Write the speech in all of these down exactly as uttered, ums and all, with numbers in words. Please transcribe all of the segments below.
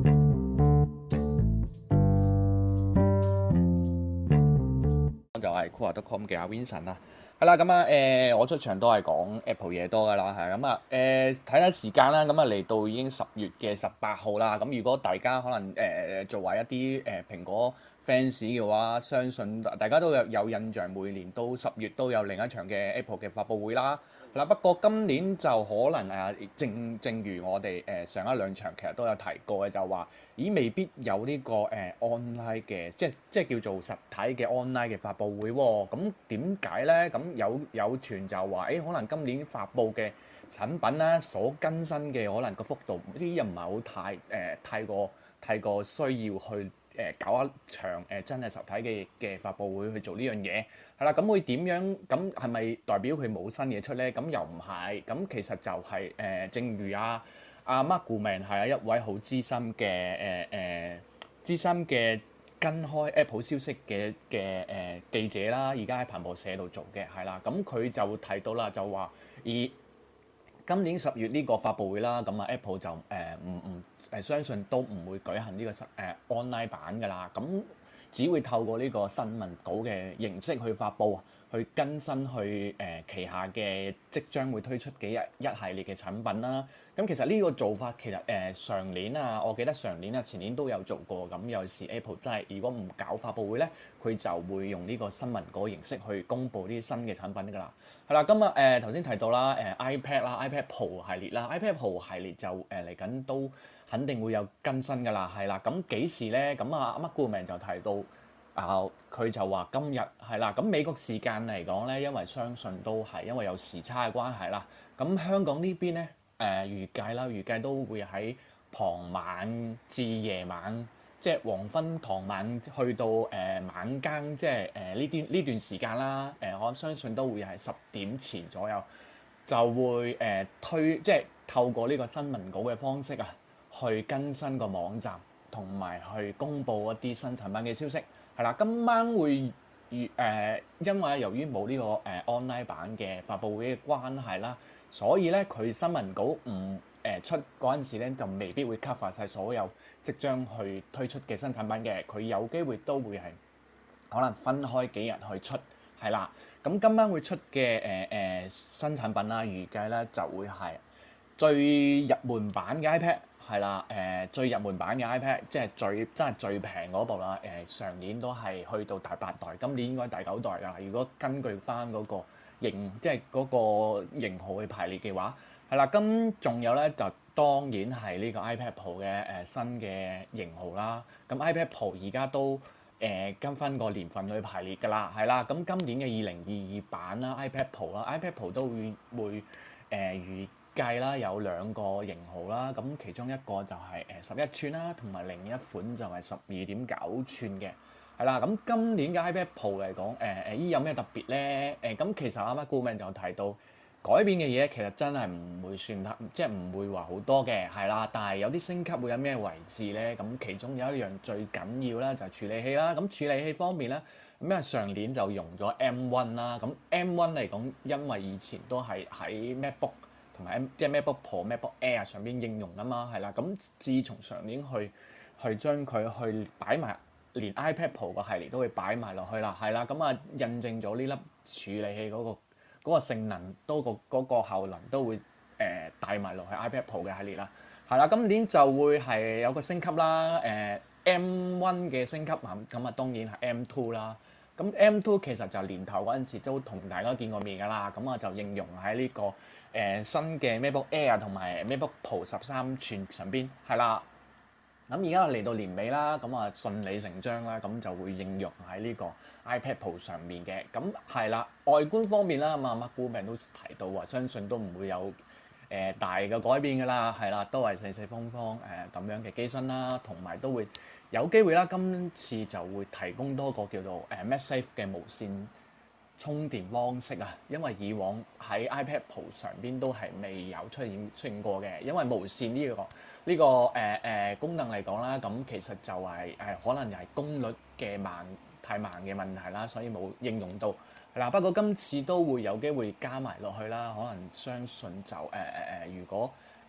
就係 Qooah 點 com 嘅阿 Vincent 啦，係啦，咁啊誒，我出場都係講 Apple 嘢多噶啦，係咁啊誒，睇睇時間啦，咁啊嚟到已經十月嘅十八號啦，咁如果大家可能誒、呃、作為一啲誒、呃、蘋果 fans 嘅話，相信大家都有有印象，每年都十月都有另一場嘅 Apple 嘅發佈會啦。嗱，不過今年就可能誒，正正如我哋誒上一兩場其實都有提過嘅，就話咦未必有呢、這個誒、呃、online 嘅，即係即係叫做實體嘅 online 嘅發佈會喎。咁點解咧？咁有有傳就話誒、欸，可能今年發佈嘅產品咧，所更新嘅可能個幅度呢啲又唔係好太誒、呃、太過太過需要去。誒搞一場誒、呃、真係實體嘅嘅發佈會去做呢樣嘢，係啦，咁會點樣？咁係咪代表佢冇新嘢出咧？咁又唔係，咁其實就係、是、誒、呃，正如阿阿 Mark Gurman 係一位好資深嘅誒誒資深嘅跟開 Apple 消息嘅嘅誒記者啦，而家喺彭博社度做嘅，係啦，咁佢就提到啦，就話以今年十月呢個發佈會啦，咁啊 Apple 就誒唔唔誒相信都唔會舉行呢個實誒 online 版㗎啦，咁只會透過呢個新聞稿嘅形式去發佈，去更新去誒、呃、旗下嘅即將會推出嘅一一系列嘅產品啦。咁其實呢個做法其實誒、呃、上年啊，我記得上年啊前年都有做過。咁有時 Apple 真係如果唔搞發佈會咧，佢就會用呢個新聞稿形式去公布啲新嘅產品㗎啦。係啦，今日誒頭先提到啦，誒、呃、iPad 啦、iPad Pro 系列啦，iPad Pro 系列就誒嚟緊都肯定會有更新㗎啦，係啦。咁幾時咧？咁啊 Mark Gurman 就提到。啊！佢、呃、就話今日係啦，咁美國時間嚟講咧，因為相信都係因為有時差嘅關係啦。咁香港呢邊咧，誒、呃、預計啦，預計都會喺傍晚至夜晚，即係黃昏、傍晚去到誒、呃、晚間，即係誒呢段呢段時間啦。誒、呃、我相信都會係十點前左右就會誒、呃、推，即係透過呢個新聞稿嘅方式啊，去更新個網站同埋去公佈一啲新產品嘅消息。係啦，今晚會誒、呃，因為由於冇呢、這個誒、呃、online 版嘅發佈會嘅關係啦，所以咧佢新聞稿唔誒、呃、出嗰陣時咧，就未必會 cover 晒所有即將去推出嘅新產品嘅。佢有機會都會係可能分開幾日去出，係啦。咁今晚會出嘅誒誒新產品啦，預計咧就會係最入門版嘅 iPad。係啦，誒、呃、最入門版嘅 iPad，即係最真係最平嗰部啦。誒、呃、上年都係去到第八代，今年應該第九代㗎啦。如果根據翻嗰個型，即係嗰個型號去排列嘅話，係啦。咁仲有咧，就當然係呢個 iPad Pro 嘅誒、呃、新嘅型號啦。咁 iPad Pro 而家都誒、呃、跟翻個年份去排列㗎啦，係啦。咁今年嘅二零二二版啦，iPad Pro 啦，iPad Pro 都會會誒預計啦有兩個型號啦，咁其中一個就係誒十一寸啦，同埋另一款就係十二點九寸嘅，係啦。咁今年嘅 iPad Pro 嚟講，誒誒依有咩特別咧？誒、呃、咁其實啱啱 Gurman 就提到改變嘅嘢，其實真係唔會算得，即係唔會話好多嘅，係啦。但係有啲升級會有咩位置咧？咁其中有一樣最緊要啦，就係處理器啦。咁處理器方面咧，咁因為上年就用咗 M 一 啦，咁 M 一 嚟講，因為以前都係喺 MacBook。同埋即係 MacBook Pro、MacBook Air 上邊應用啊嘛，係啦。咁自從上年去去將佢去擺埋，連 iPad Pro 個系列都會擺埋落去啦，係啦。咁啊印證咗呢粒處理器嗰、嗰個嗰個性能，都個嗰個效能都會誒、呃、帶埋落去 iPad Pro 嘅系列啦，係啦。今年就會係有個升級啦，誒、呃、M 一 嘅升級啊，咁啊當然係 M 二 啦。咁 M 二其實就年頭嗰陣時都同大家見過面㗎啦，咁啊就應用喺呢、這個。誒、呃、新嘅 MacBook Air 同埋 MacBook Pro 十三寸上邊係啦，咁而家嚟到年尾啦，咁啊順理成章啦，咁就會應用喺呢個 iPad Pro 上面嘅，咁係啦。外觀方面啦，咁啊 Mark Gurman都提到話，相信都唔會有誒、呃、大嘅改變㗎啦，係啦，都係四四方方誒咁、呃、樣嘅機身啦，同埋都會有機會啦，今次就會提供多個叫做誒 MagSafe 嘅無線充電方式啊，因為以往喺 iPad Pro 上邊都係未有出現出現過嘅，因為無線呢、這個呢、這個誒誒、呃呃、功能嚟講啦，咁其實就係、是、誒、呃、可能又係功率嘅慢太慢嘅問題啦，所以冇應用到係啦。不過今次都會有機會加埋落去啦，可能相信就誒誒誒，如果誒、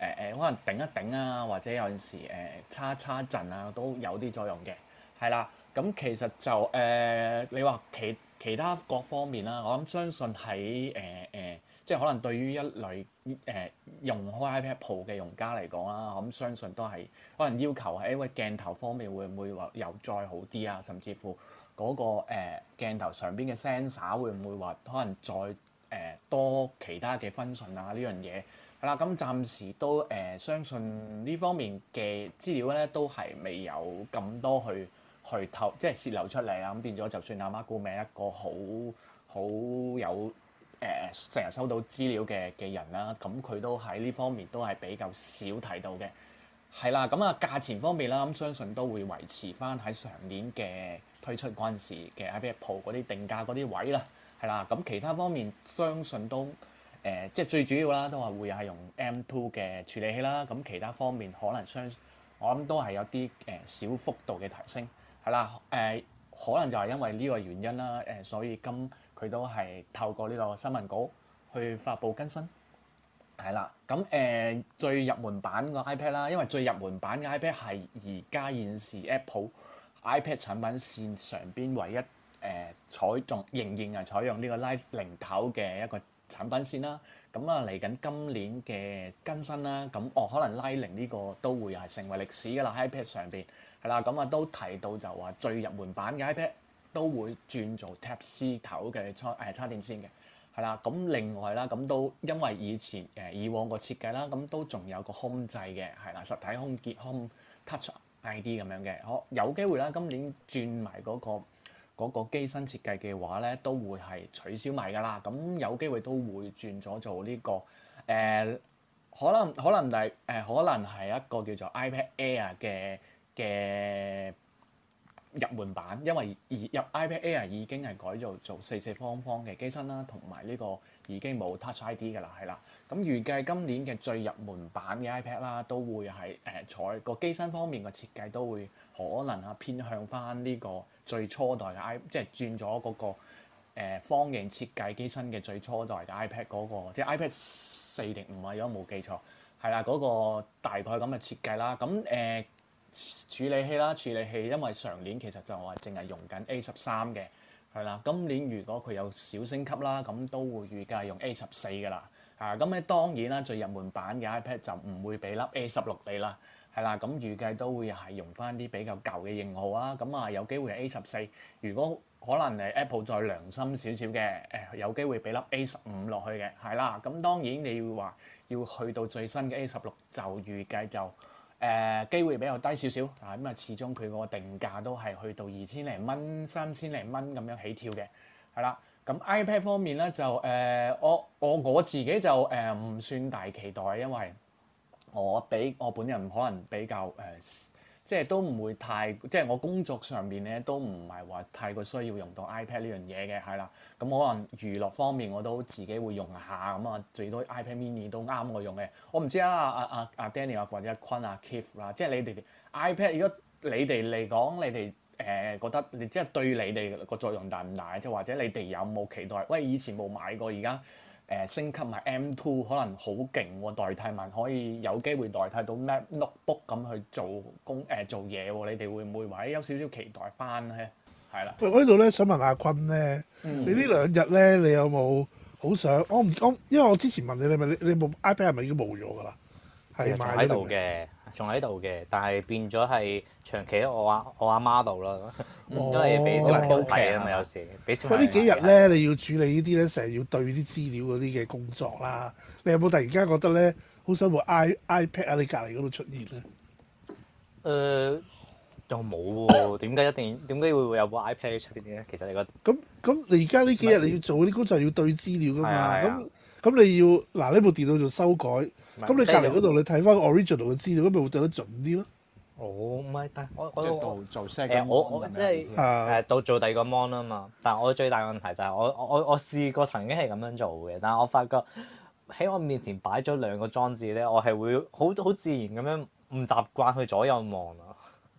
誒可能頂一頂啊，或者有陣時誒叉叉陣啊，都有啲作用嘅，係啦。咁其實就誒、呃、你話其其他各方面啦，我諗相信喺誒誒，即係可能對於一類誒、呃、用開 iPad Pro 嘅用家嚟講啦，我諗相信都係可能要求喺因為鏡頭方面會唔會話又再好啲啊，甚至乎嗰、那個誒、呃、鏡頭上邊嘅 sensor 會唔會話可能再誒、呃、多其他嘅 function 啊呢樣嘢係啦。咁暫時都誒、呃、相信呢方面嘅資料咧都係未有咁多去。去透即係泄漏出嚟啊！咁變咗，就算阿 Mark Gurman 一個好好有誒成日收到資料嘅嘅人啦，咁佢都喺呢方面都係比較少提到嘅。係啦，咁啊價錢方面啦，咁相信都會維持翻喺上年嘅推出嗰陣時嘅 iPad Pro 嗰啲定價嗰啲位啦。係啦，咁其他方面相信都誒、呃、即係最主要啦，都係會係用 M 二 嘅處理器啦。咁其他方面可能相我諗都係有啲誒小幅度嘅提升。係啦，誒、呃、可能就係因為呢個原因啦，誒、呃、所以今佢都係透過呢個新聞稿去發布更新，係啦。咁誒、呃、最入門版個 iPad 啦，因為最入門版嘅 iPad 係而家現時 Apple iPad 產品線上邊唯一誒、呃、採用仍然係採用呢個 Lightning 頭嘅一個產品線啦。咁啊嚟緊今年嘅更新啦，咁哦可能 Lightning 呢個都會係成為歷史㗎啦 iPad 上邊。係啦，咁啊都提到就話最入門版嘅 iPad 都會轉做 Type-C 頭嘅插誒插電線嘅，係啦。咁另外啦，咁都因為以前誒以往個設計啦，咁都仲有個 Home 掣嘅，係啦，實體空結 Home Touch I D 咁樣嘅。可有機會啦，今年轉埋嗰個嗰個機身設計嘅話咧，都會係取消埋㗎啦。咁有機會都會轉咗做呢個誒，可能可能係誒，可能係一個叫做 iPad Air 嘅。嘅入門版，因為而入 iPad Air 已經係改造做四四方方嘅機身啦，同埋呢個已經冇 Touch I D 㗎啦，係啦。咁預計今年嘅最入門版嘅 iPad 啦，都會係誒採個機身方面嘅設計都會可能啊偏向翻呢個最初代嘅 i，即係轉咗嗰個、呃、方形設計機身嘅最初代嘅 iPad 嗰、嗰個，即係 iPad 四定五啊，如果冇記錯，係啦，嗰、嗰個大概咁嘅設計啦。咁誒。呃處理器啦，處理器因為上年其實就係淨係用緊 A 十三嘅，係啦。今年如果佢有小升級啦，咁都會預計用 A 十四㗎啦。啊，咁咧當然啦，最入門版嘅 iPad 就唔會俾粒 A 十六你啦，係啦。咁預計都會係用翻啲比較舊嘅型號啊。咁啊有機會係 A 十四，如果可能誒 Apple 再良心少少嘅，誒有機會俾粒 A 十五落去嘅，係啦。咁當然你要話要去到最新嘅 A 十六，就預計就。誒、呃、機會比較低少少，啊咁啊始終佢個定價都係去到二千零蚊、三千零蚊咁樣起跳嘅，係啦。咁 iPad 方面咧就誒、呃、我我我自己就誒唔、呃、算大期待，因為我比我本人可能比較誒。呃即係都唔會太，即係我工作上邊咧都唔係話太過需要用到 iPad 呢樣嘢嘅，係啦。咁可能娛樂方面我都自己會用下，咁啊最多 iPad Mini 都啱我用嘅。我唔知啊，阿阿阿 Daniel 啊或者阿坤啊 Keith 啦，即係你哋 iPad 如果你哋嚟講，你哋誒、呃、覺得你即係對你哋個作用大唔大？即係或者你哋有冇期待？喂，以前冇買過，而家。誒升級埋 M 二 可能好勁喎，代替埋可以有機會代替到 Mac Notebook 咁去做工誒、呃、做嘢喎，你哋會唔會話有少少期待翻咧？係啦。喂， 我呢度咧想問阿坤咧，嗯、你呢兩日咧，你有冇好想？我唔講，因為我之前問你，你咪你你部 iPad 係咪已經冇咗㗎啦？係仲喺度嘅，仲喺度嘅，但係變咗係長期喺我阿我阿媽度啦，因為俾小朋友睇啊嘛，有時俾小朋友。 呢幾日咧，你要處理呢啲咧，成日要對啲資料嗰啲嘅工作啦。你有冇突然間覺得咧，好想部 i iPad 喺你隔離嗰度出現咧？ 誒，又冇喎。點解一定點解會會有部 iPad 喺出邊嘅咧？其實你覺得？ 咁咁，你而家呢幾日你要做嗰啲工作，要對資料㗎嘛？咁咁你要嗱呢部電腦做修改，咁你隔離嗰度你睇翻 original 嘅資料，咁咪會對得準啲咯？ 哦，唔係，但係我我做做 set 誒我我即係誒到做第二個 mon 啊嘛。但係我最大問題就係我我我試過曾經係咁樣做嘅，但係我發覺喺我面前擺咗兩個裝置咧，我係會好好自然咁樣唔習慣去左右望啊。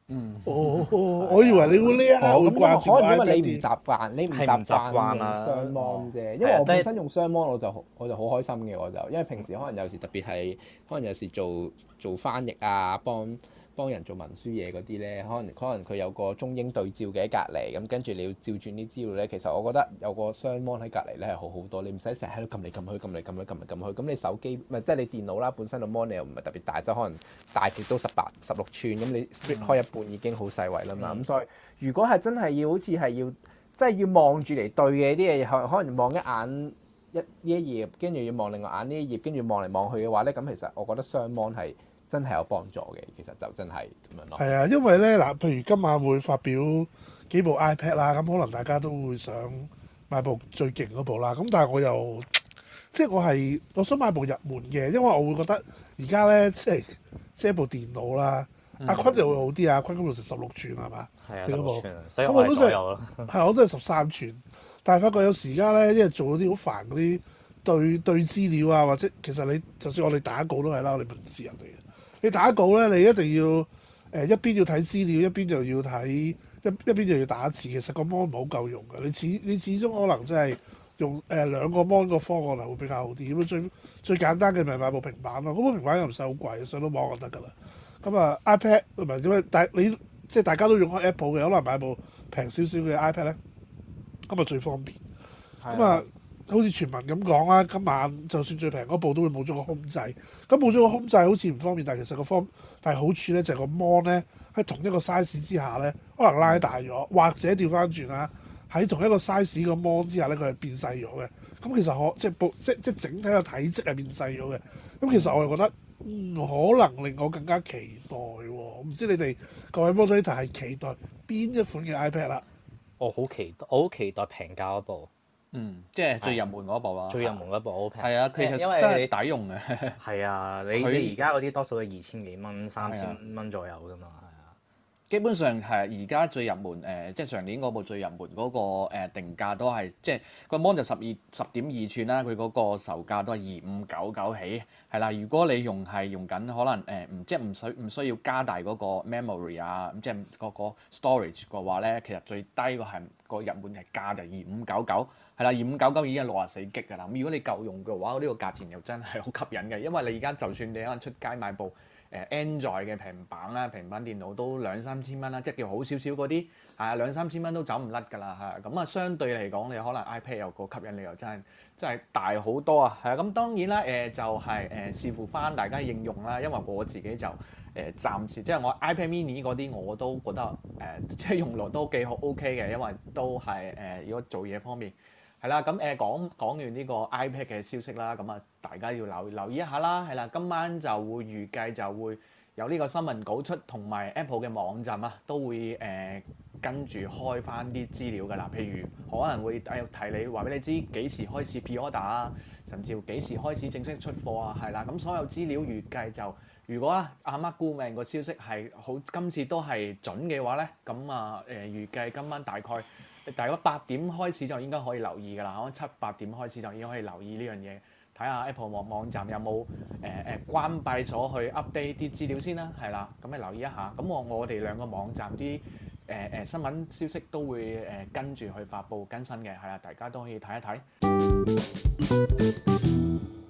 嗯。 哦，我以為你會呢一刻會哦咁掛住可能因為 iPad 你唔啲習慣，你唔係唔習習慣用慣啦雙 mon 啫。因係啊即係為我本身用雙 mon 我就好我就好開心嘅，我就因為平時可能有時特別係可能有時做做翻譯啊，幫幫人做文書嘢嗰啲咧，可能可能佢有個中英對照嘅喺隔離，咁跟住你要照轉啲資料咧，其實我覺得有個雙 mon 喺隔離咧係好好多，你唔使成日喺度撳嚟撳去、撳嚟撳去、撳嚟撳去，咁你手機唔係即係你電腦啦，本身個 mon 你又唔係特別大，即係可能大極都十八、十六寸，咁你 split 開一半已經好細位啦嘛，咁、 嗯所以如果係真係要好似係要即係要望住嚟對嘅啲嘢，可可能望一眼一呢一頁，跟住要望另外眼呢一頁，跟住望嚟望去嘅話咧，咁其實我覺得雙 mon 係真係有幫助嘅，其實就真係咁樣咯。 係啊，因為咧嗱，譬如今晚會發表幾部 iPad 啦，咁可能大家都會想買部最勁嗰部啦。咁但係我又即係我係我想買部入門嘅，因為我會覺得而家咧即係即係一部電腦啦。 嗯阿坤就會好啲啊，阿坤嗰部成十六寸係嘛？ 係啊， 你嗰部十六寸啊，所以我係咁我都真係左右咯。 係我都係十三寸，但係發覺有時而家咧，因為做嗰啲好煩嗰啲對對資料啊，或者其實你就算我哋打稿都係啦，我哋文字人嚟嘅。你打稿咧，你一定要誒、呃、一邊要睇資料，一邊就要睇一一邊就要打字。其實個 mon 唔係好夠用嘅，你始你始終可能真係用誒、呃、兩個 mon 個方案係會比較好啲。咁最最簡單嘅咪買部平板咯，嗰部平板又唔使好貴，上到網就得㗎啦。咁啊 iPad 唔係點解？但係你即係大家都用開 Apple 嘅，可能買部平少少嘅 iPad 咧，咁啊最方便。咁啊，好似傳聞咁講啦，今晚就算最平嗰部都會冇咗個空掣。咁冇咗個空掣好似唔方便，但係其實個方但係好處咧就係個 mon 咧喺同一個 size 之下咧，可能拉大咗，或者調翻轉啦，喺同一個 size 個 mon 之下咧，佢係變細咗嘅。咁其實可即係部即即整體個體積係變細咗嘅。咁其實我係覺得。嗯，可能令我更加期待喎、哦。唔知你哋各位 moderator 係期待邊一款嘅 iPad 啦？ 我好期待，我好期待平價嗰部， 嗯，即係最入門嗰部啦。 最入門嗰部好平。 係啊，其實因為真係抵用嘅。 係啊，你佢你而家嗰啲多數都二千幾蚊、三係啊千蚊左右㗎嘛，係啊。 基本上係而家最入門誒、呃，即係上年嗰部最入門嗰、個、呃、定價都係即係個 mon 就十二十點二寸啦，佢嗰個售價都係二五九九起，係啦。如果你用係用緊可能誒唔、呃、即係唔需唔需要加大嗰個 memory 啊，即係嗰個 storage 嘅話咧，其實最低個係個入門係價就二五九九，係啦，二五九九已經係六十四 G 㗎啦。咁如果你夠用嘅話，呢、呢個價錢又真係好吸引嘅，因為你而家就算你可能出街買部誒 Android 嘅平板啦、平板電腦都兩三千蚊啦，即係叫好少少嗰啲，係啊兩三千蚊都走唔甩㗎啦，係咁啊，相對嚟講，你可能 iPad 有個吸引力又真係真係大好多啊，係啊，咁當然啦，誒、呃、就係、是、誒、呃、視乎翻大家應用啦，因為我自己就誒、呃、暫時即係我 iPad mini 嗰啲我都覺得誒、呃、即係用落都幾好 OK 嘅，因為都係誒、呃、如果做嘢方面。係啦，咁誒講講完呢個 iPad 嘅消息啦，咁啊大家要留留意一下啦，係啦，今晚就會預計就會有呢個新聞稿出，同埋 Apple 嘅網站啊都會誒、呃、跟住開翻啲資料㗎啦，譬如可能會誒提你話俾你知幾時開始 pre-order 啊，甚至乎幾時開始正式出貨啊，係啦，咁所有資料預計就如果啊阿 Mark Gurman 個消息係好今次都係準嘅話咧，咁啊誒預計今晚大概。大概八點開始就應該可以留意㗎啦，可能七八點開始就已經可以留意呢樣嘢，睇下 Apple 網網站有冇誒誒關閉咗去 update 啲資料先啦，係啦，咁你留意一下。咁我我哋兩個網站啲誒誒新聞消息都會誒、呃、跟住去發布更新嘅，係啦，大家都可以睇一睇。